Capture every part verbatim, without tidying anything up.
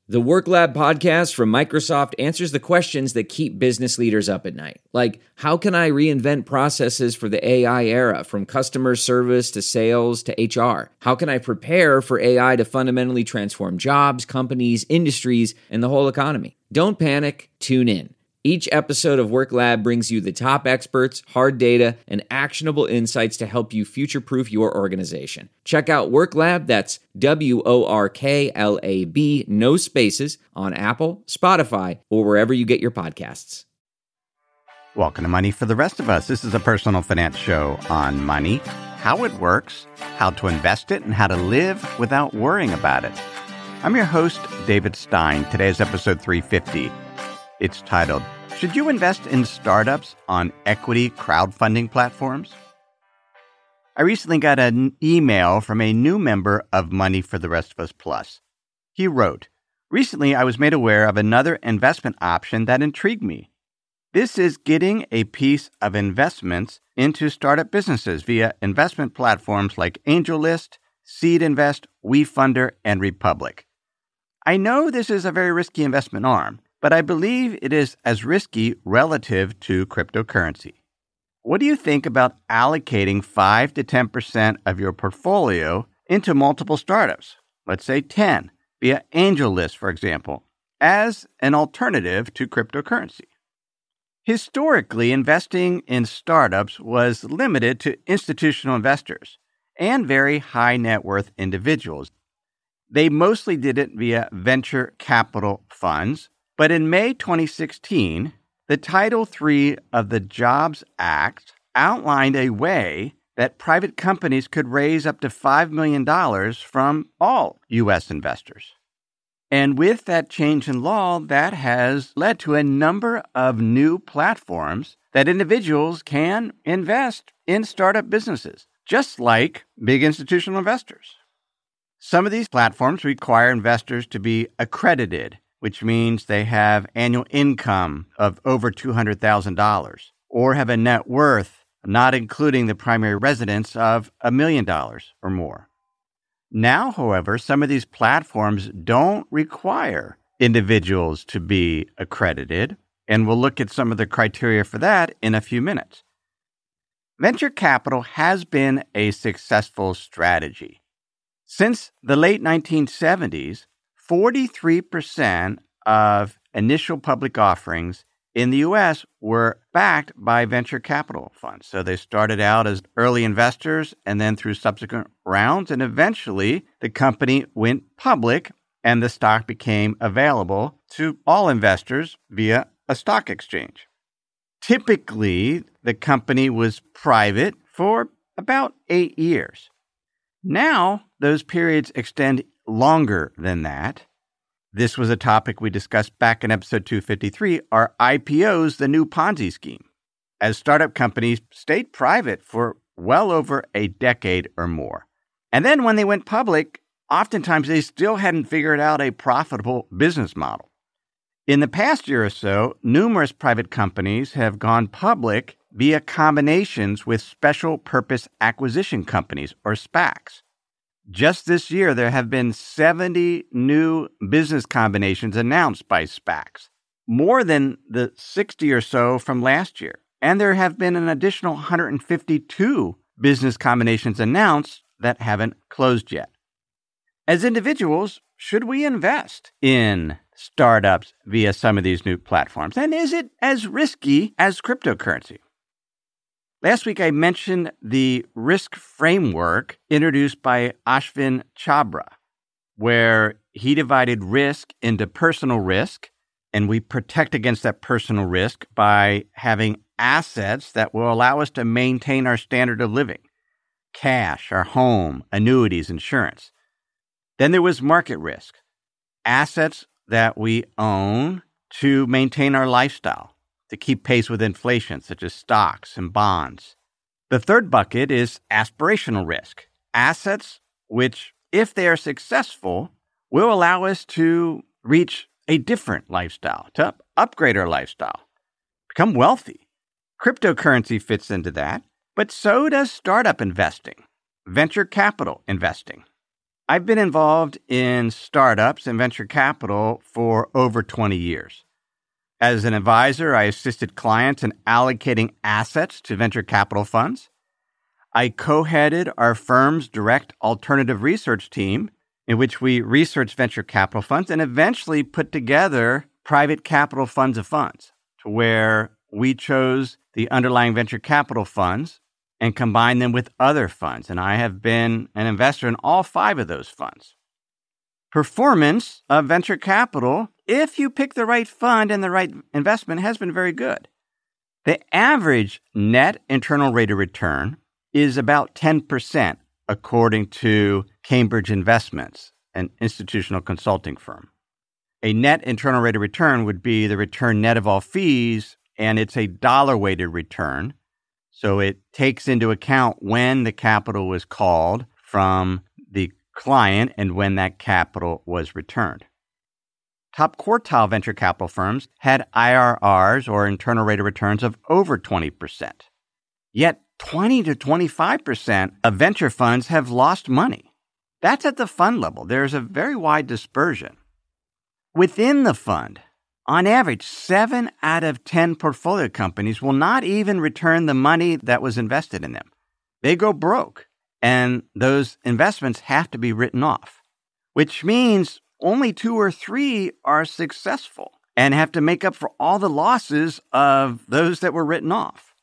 The Work Lab podcast from Microsoft answers the questions that keep business leaders up at night. Like, how can I reinvent processes for the A I era, from customer service to sales to H R? How can I prepare for A I to fundamentally transform jobs, companies, industries, and the whole economy? Don't panic, tune in. Each episode of Work Lab brings you the top experts, hard data, and actionable insights to help you future-proof your organization. Check out Work Lab, that's W O R K L A B, no spaces, on Apple, Spotify, or wherever you get your podcasts. Welcome to Money for the Rest of Us. This is a personal finance show on money, how it works, how to invest it, and how to live without worrying about it. I'm your host, David Stein. Today's episode three fifty. It's titled, Should You Invest in Startups on Equity Crowdfunding Platforms? I recently got an email from a new member of Money for the Rest of Us Plus. He wrote, Recently I was made aware of another investment option that intrigued me. This is getting a piece of investments into startup businesses via investment platforms like AngelList, Seed Invest, WeFunder, and Republic. I know this is a very risky investment arm, but I believe it is as risky relative to cryptocurrency. What do you think about allocating five to ten percent of your portfolio into multiple startups, let's say ten, via AngelList, for example, as an alternative to cryptocurrency? Historically, investing in startups was limited to institutional investors and very high net worth individuals. They mostly did it via venture capital funds. But in May twenty sixteen, the Title three of the Jobs Act outlined a way that private companies could raise up to five million dollars from all U S investors. And with that change in law, that has led to a number of new platforms that individuals can invest in startup businesses, just like big institutional investors. Some of these platforms require investors to be accredited, which means they have annual income of over two hundred thousand dollars or have a net worth, not including the primary residence, of a million dollars or more. Now, however, some of these platforms don't require individuals to be accredited, and we'll look at some of the criteria for that in a few minutes. Venture capital has been a successful strategy. Since the late nineteen seventies, forty-three percent of initial public offerings in the U S were backed by venture capital funds. So they started out as early investors and then through subsequent rounds, and eventually the company went public and the stock became available to all investors via a stock exchange. Typically, the company was private for about eight years. Now, those periods extend longer than that. This was a topic we discussed back in episode two fifty-three. Are I P Os the new Ponzi scheme? As startup companies stayed private for well over a decade or more. And then when they went public, oftentimes they still hadn't figured out a profitable business model. In the past year or so, numerous private companies have gone public via combinations with special purpose acquisition companies, or SPACs. Just this year, there have been seventy new business combinations announced by SPACs, more than the sixty or so from last year. And there have been an additional one hundred fifty-two business combinations announced that haven't closed yet. As individuals, should we invest in startups via some of these new platforms? And is it as risky as cryptocurrency? Last week, I mentioned the risk framework introduced by Ashvin Chhabra, where he divided risk into personal risk, and we protect against that personal risk by having assets that will allow us to maintain our standard of living: cash, our home, annuities, insurance. Then there was market risk, assets that we own to maintain our lifestyle, to keep pace with inflation, such as stocks and bonds. The third bucket is aspirational risk, assets which, if they are successful, will allow us to reach a different lifestyle, to up- upgrade our lifestyle, become wealthy. Cryptocurrency fits into that, but so does startup investing, venture capital investing. I've been involved in startups and venture capital for over twenty years. As an advisor, I assisted clients in allocating assets to venture capital funds. I co-headed our firm's direct alternative research team, in which we researched venture capital funds and eventually put together private capital funds of funds, to where we chose the underlying venture capital funds and combined them with other funds. And I have been an investor in all five of those funds. Performance of venture capital, if you pick the right fund and the right investment, has been very good. The average net internal rate of return is about ten percent, according to Cambridge Investments, an institutional consulting firm. A net internal rate of return would be the return net of all fees, and it's a dollar-weighted return. So it takes into account when the capital was called from the client and when that capital was returned. Top quartile venture capital firms had I R Rs, or internal rate of returns, of over twenty percent. Yet twenty to twenty-five percent of venture funds have lost money. That's at the fund level. There's a very wide dispersion. Within the fund, on average, seven out of ten portfolio companies will not even return the money that was invested in them. They go broke, and those investments have to be written off, which means only two or three are successful and have to make up for all the losses of those that were written off.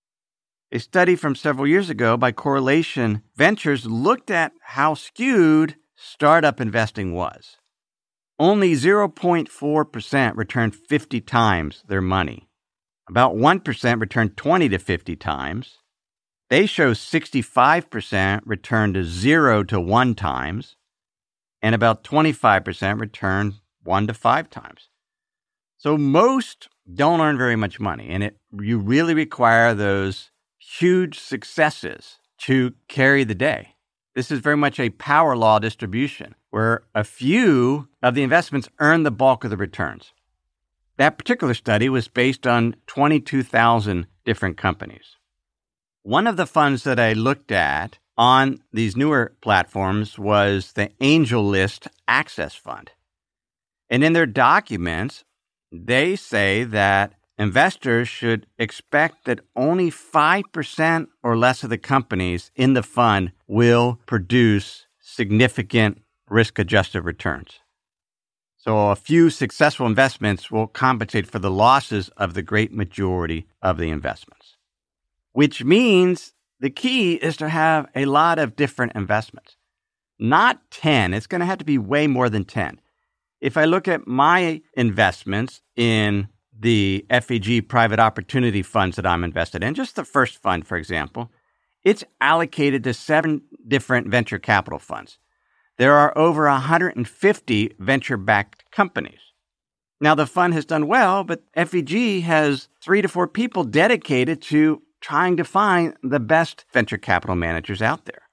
A study from several years ago by Correlation Ventures looked at how skewed startup investing was. Only zero point four percent returned fifty times their money. About one percent returned twenty to fifty times. They show sixty-five percent returned to zero to one times, and about twenty-five percent returned one to five times. So most don't earn very much money, and it you really require those huge successes to carry the day. This is very much a power law distribution, where a few of the investments earn the bulk of the returns. That particular study was based on twenty-two thousand different companies. One of the funds that I looked at on these newer platforms was the AngelList Access Fund. And in their documents, they say that investors should expect that only five percent or less of the companies in the fund will produce significant risk-adjusted returns. So a few successful investments will compensate for the losses of the great majority of the investments, which means the key is to have a lot of different investments. Not ten. It's going to have to be way more than ten. If I look at my investments in the F E G private opportunity funds that I'm invested in, just the first fund, for example, it's allocated to seven different venture capital funds. There are over one hundred fifty venture-backed companies. Now, the fund has done well, but F E G has three to four people dedicated to trying to find the best venture capital managers out there.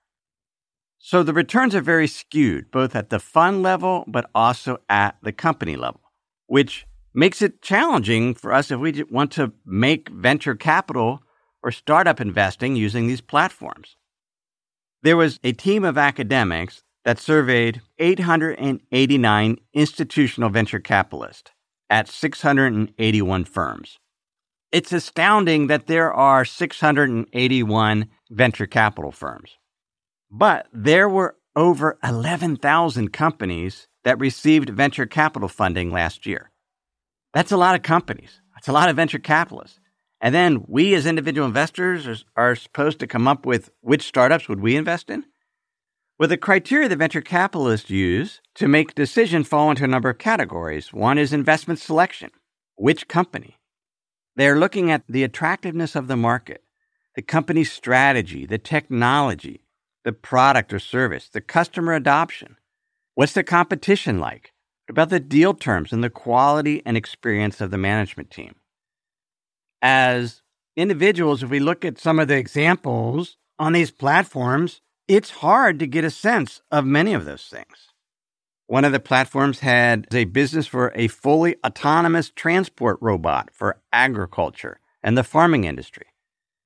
So the returns are very skewed, both at the fund level, but also at the company level, which makes it challenging for us if we want to make venture capital or startup investing using these platforms. There was a team of academics that surveyed eight hundred eighty-nine institutional venture capitalists at six hundred eighty-one firms. It's astounding that there are six hundred eighty-one venture capital firms. But there were over eleven thousand companies that received venture capital funding last year. That's a lot of companies. That's a lot of venture capitalists. And then we as individual investors are, are supposed to come up with which startups would we invest in? Well, the criteria that venture capitalists use to make decisions fall into a number of categories. One is investment selection. Which company? They're looking at the attractiveness of the market, the company's strategy, the technology, the product or service, the customer adoption. What's the competition like? What about the deal terms and the quality and experience of the management team? As individuals, if we look at some of the examples on these platforms, it's hard to get a sense of many of those things. One of the platforms had a business for a fully autonomous transport robot for agriculture and the farming industry.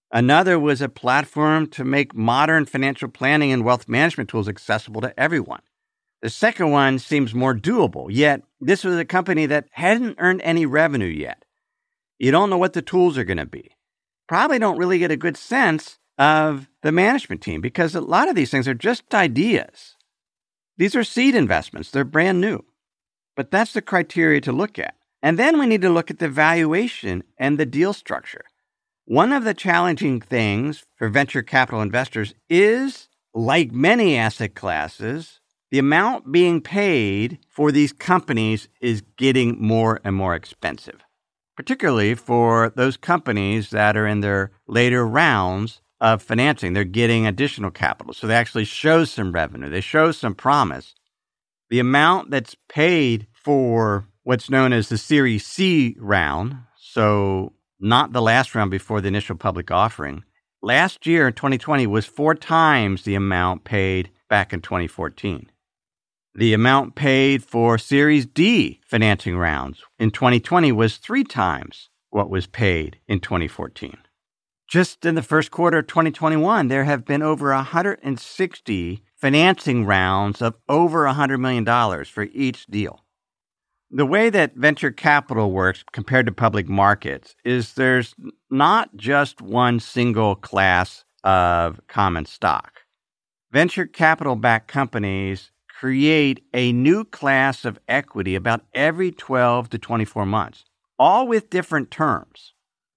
Another was a platform to make modern financial planning and wealth management tools accessible to everyone. The second one seems more doable, yet this was a company that hadn't earned any revenue yet. You don't know what the tools are going to be. Probably don't really get a good sense of the management team because a lot of these things are just ideas. These are seed investments. They're brand new. But that's the criteria to look at. And then we need to look at the valuation and the deal structure. One of the challenging things for venture capital investors is, like many asset classes, the amount being paid for these companies is getting more and more expensive, particularly for those companies that are in their later rounds of financing. They're getting additional capital, so they actually show some revenue. They show some promise. The amount that's paid for what's known as the Series C round, so not the last round before the initial public offering, last year in twenty twenty was four times the amount paid back in twenty fourteen. The amount paid for Series D financing rounds in twenty twenty was three times what was paid in twenty fourteen. Just in the first quarter of twenty twenty-one, there have been over one hundred sixty financing rounds of over one hundred million dollars for each deal. The way that venture capital works compared to public markets is there's not just one single class of common stock. Venture capital-backed companies create a new class of equity about every twelve to twenty-four months, all with different terms.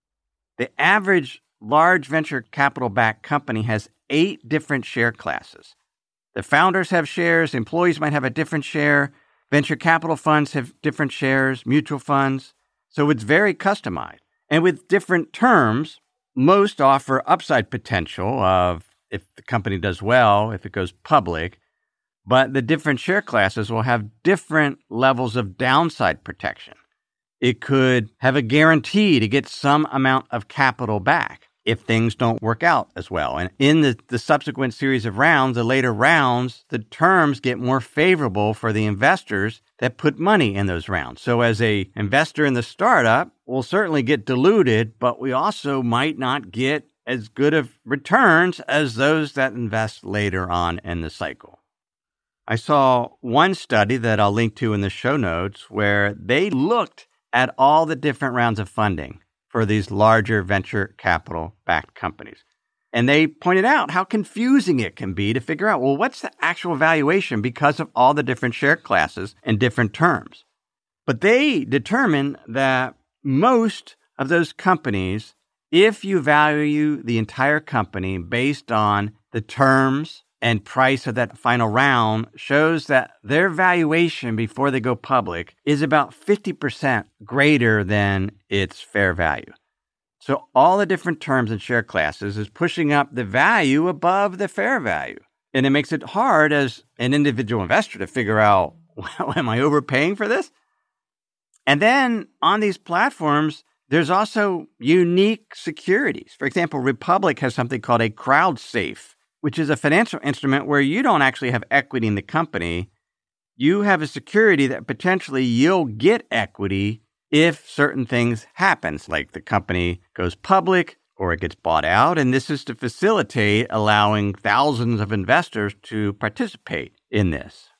The average large venture capital-backed company has eight different share classes. The founders have shares, employees might have a different share, venture capital funds have different shares, mutual funds, so it's very customized. And with different terms, most offer upside potential of if the company does well, if it goes public, but the different share classes will have different levels of downside protection. It could have a guarantee to get some amount of capital back if things don't work out as well. And in the, the subsequent series of rounds, the later rounds, the terms get more favorable for the investors that put money in those rounds. So as a investor in the startup, we'll certainly get diluted, but we also might not get as good of returns as those that invest later on in the cycle. I saw one study that I'll link to in the show notes where they looked at all the different rounds of funding for these larger venture capital-backed companies. And they pointed out how confusing it can be to figure out, well, what's the actual valuation because of all the different share classes and different terms. But they determined that most of those companies, if you value the entire company based on the terms and price of that final round, shows that their valuation before they go public is about fifty percent greater than its fair value. So all the different terms and share classes is pushing up the value above the fair value. And it makes it hard as an individual investor to figure out, well, am I overpaying for this? And then on these platforms, there's also unique securities. For example, Republic has something called a CrowdSafe, which is a financial instrument where you don't actually have equity in the company. You have a security that potentially you'll get equity if certain things happen, like the company goes public or it gets bought out. And this is to facilitate allowing thousands of investors to participate in this.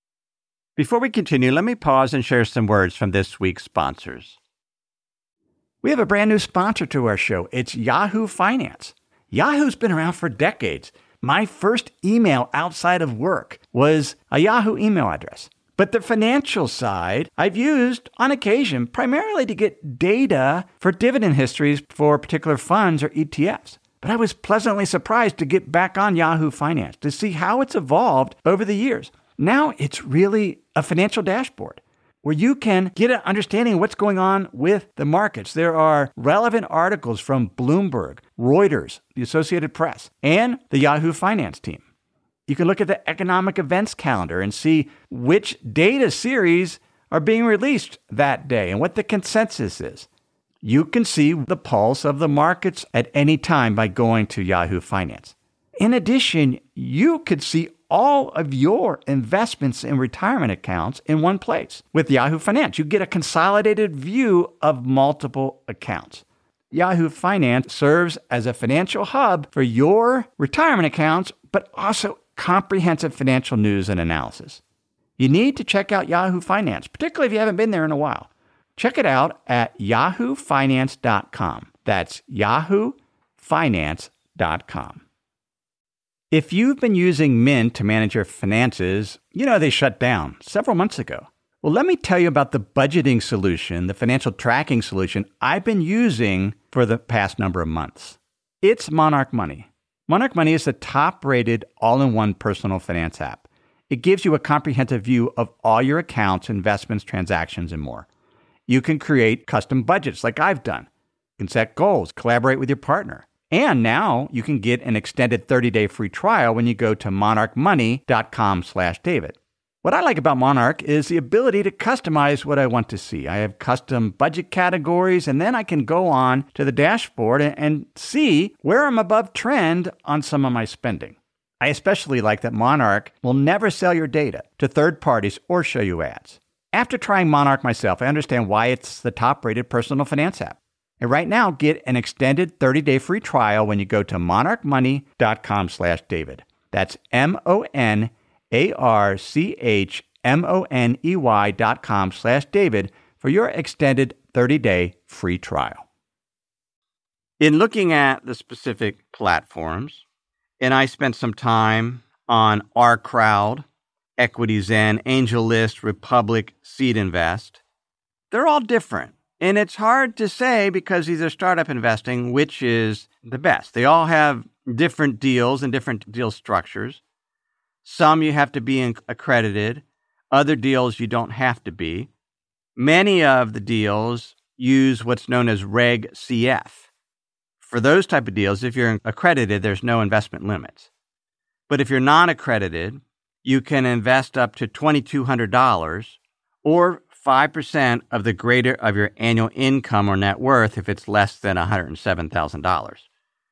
Before we continue, let me pause and share some words from this week's sponsors. We have a brand new sponsor to our show. It's Yahoo Finance. Yahoo's been around for decades. My first email outside of work was a Yahoo email address. But the financial side I've used on occasion primarily to get data for dividend histories for particular funds or E T Fs. But I was pleasantly surprised to get back on Yahoo Finance to see how it's evolved over the years. Now it's really a financial dashboard where you can get an understanding of what's going on with the markets. There are relevant articles from Bloomberg, Reuters, the Associated Press, and the Yahoo Finance team. You can look at the economic events calendar and see which data series are being released that day and what the consensus is. You can see the pulse of the markets at any time by going to Yahoo Finance. In addition, you could see all of your investments in retirement accounts in one place. With Yahoo Finance, you get a consolidated view of multiple accounts. Yahoo Finance serves as a financial hub for your retirement accounts, but also comprehensive financial news and analysis. You need to check out Yahoo Finance, particularly if you haven't been there in a while. Check it out at yahoo finance dot com. That's yahoo finance dot com. If you've been using Mint to manage your finances, you know they shut down several months ago. Well, let me tell you about the budgeting solution, the financial tracking solution I've been using for the past number of months. It's Monarch Money. Monarch Money is the top-rated all-in-one personal finance app. It gives you a comprehensive view of all your accounts, investments, transactions, and more. You can create custom budgets like I've done. You can set goals, collaborate with your partner. And now you can get an extended thirty-day free trial when you go to monarch money dot com slash David. What I like about Monarch is the ability to customize what I want to see. I have custom budget categories, and then I can go on to the dashboard and see where I'm above trend on some of my spending. I especially like that Monarch will never sell your data to third parties or show you ads. After trying Monarch myself, I understand why it's the top-rated personal finance app. And right now, get an extended thirty-day free trial when you go to monarch money dot com slash David. That's M O N A R C H M O N E Y dot com slash David for your extended thirty-day free trial. In looking at the specific platforms, and I spent some time on Our Crowd, EquityZen, AngelList, Republic, Seed Invest, they're all different. And it's hard to say because these are startup investing, which is the best. They all have different deals and different deal structures. Some you have to be accredited. Other deals you don't have to be. Many of the deals use what's known as Reg C F. For those type of deals, if you're accredited, there's no investment limits. But if you're non-accredited, you can invest up to two thousand two hundred dollars or five percent of the greater of your annual income or net worth if it's less than one hundred seven thousand dollars.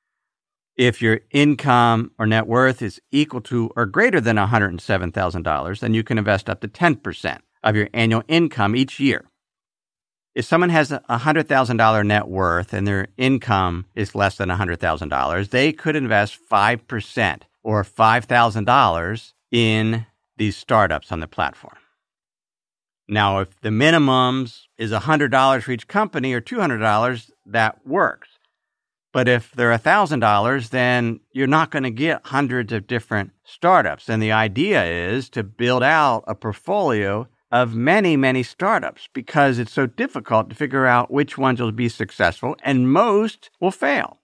If your income or net worth is equal to or greater than one hundred seven thousand dollars, then you can invest up to ten percent of your annual income each year. If someone has a one hundred thousand dollars net worth and their income is less than one hundred thousand dollars, they could invest five percent or five thousand dollars in these startups on the platform. Now, if the minimums is one hundred dollars for each company or two hundred dollars, that works. But if they're one thousand dollars, then you're not going to get hundreds of different startups. And the idea is to build out a portfolio of many, many startups because it's so difficult to figure out which ones will be successful, and most will fail.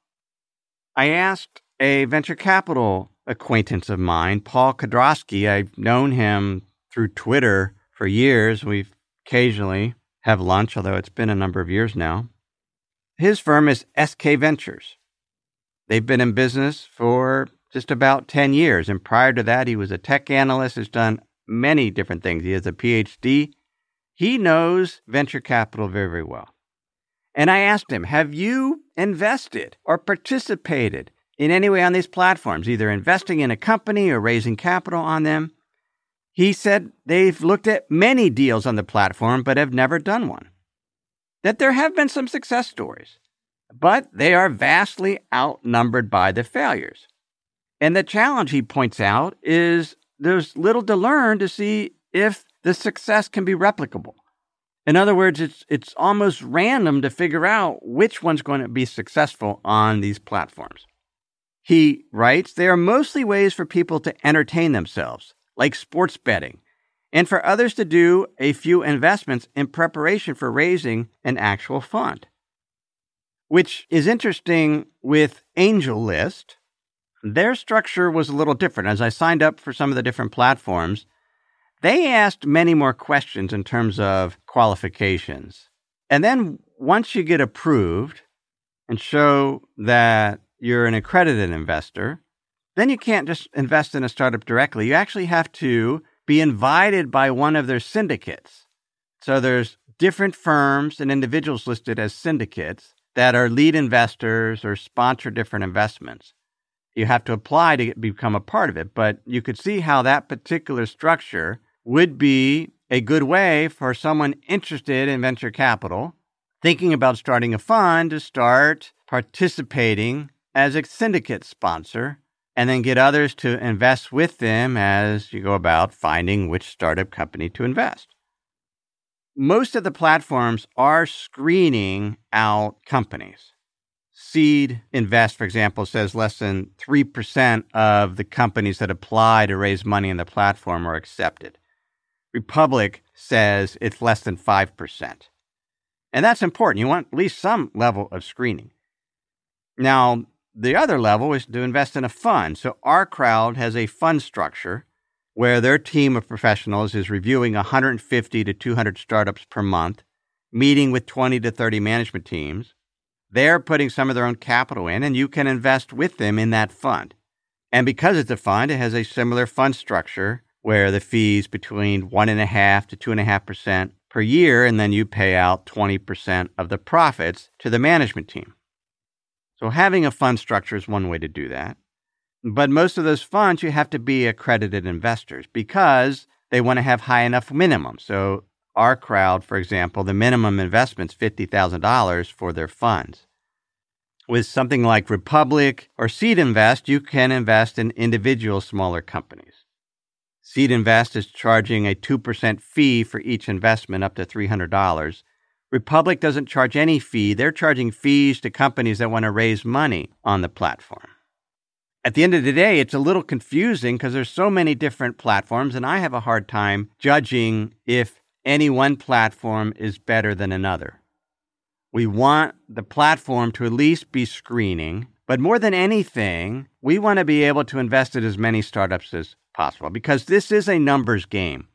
I asked a venture capital acquaintance of mine, Paul Kodrowski. I've known him through Twitter for years. We occasionally have lunch, although it's been a number of years now. His firm is S K Ventures. They've been in business for just about ten years. And prior to that, he was a tech analyst, has done many different things. He has a P H D. He knows venture capital very, very well. And I asked him, have you invested or participated in any way on these platforms, either investing in a company or raising capital on them? He said they've looked at many deals on the platform, but have never done one. That there have been some success stories, but they are vastly outnumbered by the failures. And the challenge, he points out, is there's little to learn to see if the success can be replicable. In other words, it's it's almost random to figure out which one's going to be successful on these platforms. He writes, they are mostly ways for people to entertain themselves, like sports betting, and for others to do a few investments in preparation for raising an actual fund. Which is interesting with AngelList. Their structure was a little different. As I signed up for some of the different platforms, they asked many more questions in terms of qualifications. And then once you get approved and show that you're an accredited investor, then you can't just invest in a startup directly. You actually have to be invited by one of their syndicates. So there's different firms and individuals listed as syndicates that are lead investors or sponsor different investments. You have to apply to get, become a part of it, but you could see how that particular structure would be a good way for someone interested in venture capital, thinking about starting a fund to start participating as a syndicate sponsor and then get others to invest with them as you go about finding which startup company to invest. Most of the platforms are screening out companies. Seed Invest, for example, says less than three percent of the companies that apply to raise money in the platform are accepted. Republic says it's less than five percent. And that's important. You want at least some level of screening. Now, the other level is to invest in a fund. So our crowd has a fund structure where their team of professionals is reviewing one hundred fifty to two hundred startups per month, meeting with twenty to thirty management teams. They're putting some of their own capital in, and you can invest with them in that fund. And because it's a fund, it has a similar fund structure where the fees between one point five to two point five percent per year, and then you pay out twenty percent of the profits to the management team. So having a fund structure is one way to do that. But most of those funds, you have to be accredited investors because they want to have high enough minimum. So our crowd, for example, the minimum investment's fifty thousand dollars for their funds. With something like Republic or Seed Invest, you can invest in individual smaller companies. Seed Invest is charging a two percent fee for each investment up to three hundred dollars. Republic doesn't charge any fee. They're charging fees to companies that want to raise money on the platform. At the end of the day, it's a little confusing because there's so many different platforms, and I have a hard time judging if any one platform is better than another. We want the platform to at least be screening, but more than anything, we want to be able to invest in as many startups as possible because this is a numbers game.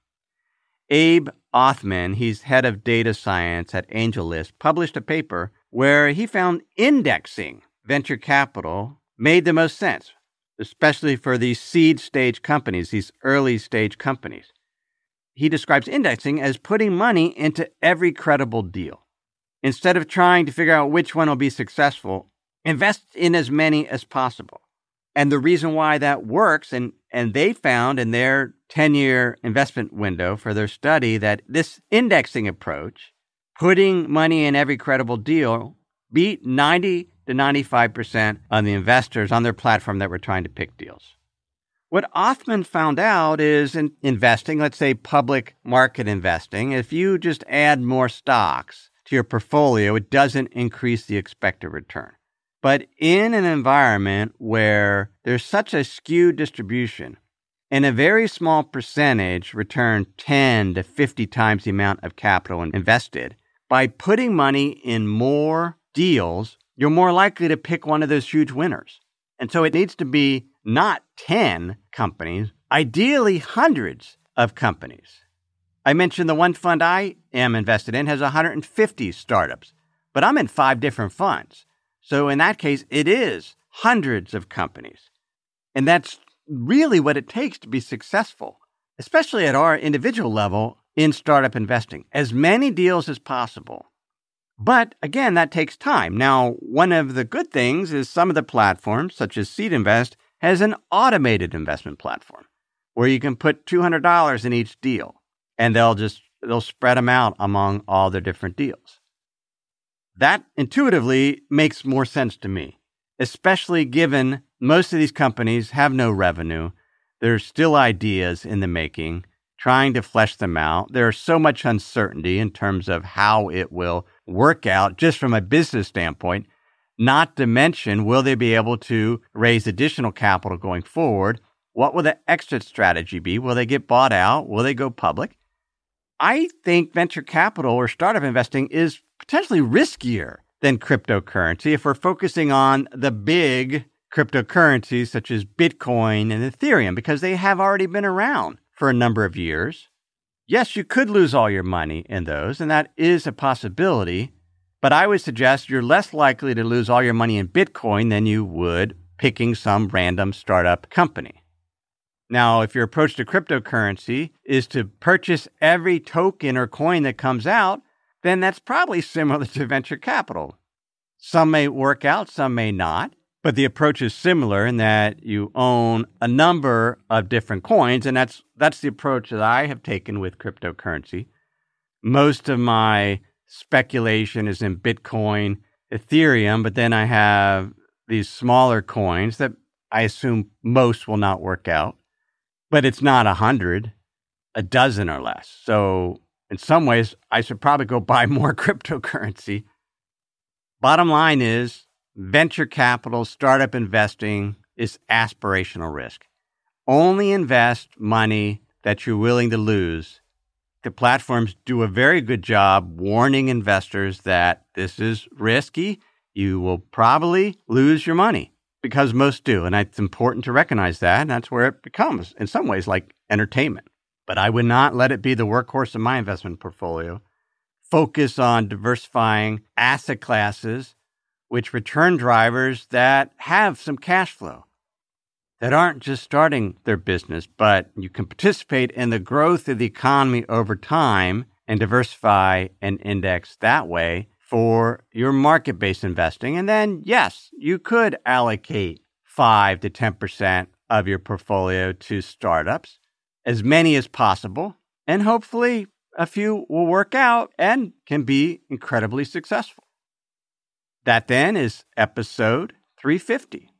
Abe Othman, he's head of data science at AngelList, published a paper where he found indexing venture capital made the most sense, especially for these seed stage companies, these early stage companies. He describes indexing as putting money into every credible deal. Instead of trying to figure out which one will be successful, invest in as many as possible. And the reason why that works, and, and they found in their ten-year investment window for their study that this indexing approach, putting money in every credible deal, beat ninety to ninety-five percent of the investors on their platform that were trying to pick deals. What Othman found out is in investing, let's say public market investing, if you just add more stocks to your portfolio, it doesn't increase the expected return. But in an environment where there's such a skewed distribution and a very small percentage return ten to fifty times the amount of capital invested, by putting money in more deals, you're more likely to pick one of those huge winners. And so it needs to be not ten companies, ideally hundreds of companies. I mentioned the one fund I am invested in has one hundred fifty startups, but I'm in five different funds. So in that case, it is hundreds of companies. And that's really what it takes to be successful, especially at our individual level in startup investing. As many deals as possible. But again, that takes time. Now, one of the good things is some of the platforms, such as Seed Invest, has an automated investment platform where you can put two hundred dollars in each deal, and they'll just they'll spread them out among all their different deals. That intuitively makes more sense to me, especially given most of these companies have no revenue. There's still ideas in the making, trying to flesh them out. There's so much uncertainty in terms of how it will work out just from a business standpoint, not to mention, will they be able to raise additional capital going forward? What will the exit strategy be? Will they get bought out? Will they go public? I think venture capital or startup investing is potentially riskier than cryptocurrency if we're focusing on the big cryptocurrencies such as Bitcoin and Ethereum, because they have already been around for a number of years. Yes, you could lose all your money in those, and that is a possibility, but I would suggest you're less likely to lose all your money in Bitcoin than you would picking some random startup company. Now, if your approach to cryptocurrency is to purchase every token or coin that comes out, then that's probably similar to venture capital. Some may work out, some may not, but the approach is similar in that you own a number of different coins, and that's that's the approach that I have taken with cryptocurrency. Most of my speculation is in Bitcoin, Ethereum, but then I have these smaller coins that I assume most will not work out. But it's not a hundred, a dozen or less. So in some ways, I should probably go buy more cryptocurrency. Bottom line is, venture capital, startup investing is aspirational risk. Only invest money that you're willing to lose. The platforms do a very good job warning investors that this is risky. You will probably lose your money, because most do. And it's important to recognize that. And that's where it becomes, in some ways, like entertainment. But I would not let it be the workhorse of my investment portfolio. Focus on diversifying asset classes, which return drivers that have some cash flow, that aren't just starting their business, but you can participate in the growth of the economy over time and diversify and index that way for your market-based investing. And then, yes, you could allocate five to ten percent of your portfolio to startups, as many as possible, and hopefully a few will work out and can be incredibly successful. That then is episode three fifty.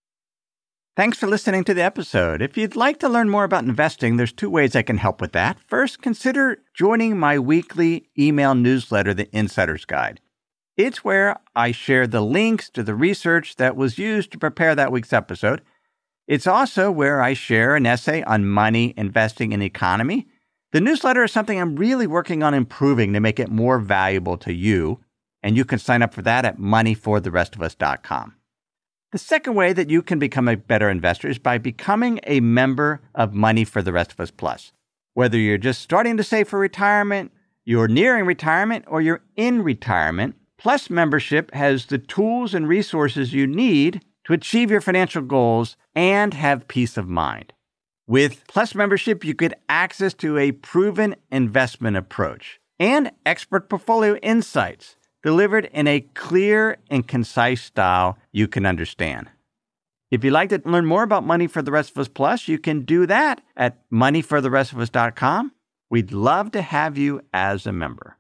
Thanks for listening to the episode. If you'd like to learn more about investing, there's two ways I can help with that. First, consider joining my weekly email newsletter, The Insider's Guide. It's where I share the links to the research that was used to prepare that week's episode. It's also where I share an essay on money, investing, and economy. The newsletter is something I'm really working on improving to make it more valuable to you, and you can sign up for that at money for the rest of us dot com. The second way that you can become a better investor is by becoming a member of Money for the Rest of Us Plus. Whether you're just starting to save for retirement, you're nearing retirement, or you're in retirement, Plus membership has the tools and resources you need to achieve your financial goals and have peace of mind. With Plus membership, you get access to a proven investment approach and expert portfolio insights delivered in a clear and concise style you can understand. If you'd like to learn more about Money for the Rest of Us Plus, you can do that at money for the rest of us dot com. We'd love to have you as a member.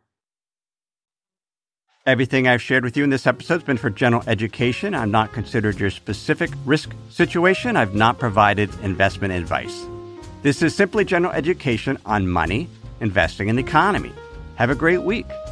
Everything I've shared with you in this episode has been for general education. I've not considered your specific risk situation. I've not provided investment advice. This is simply general education on money, investing, and the economy. Have a great week.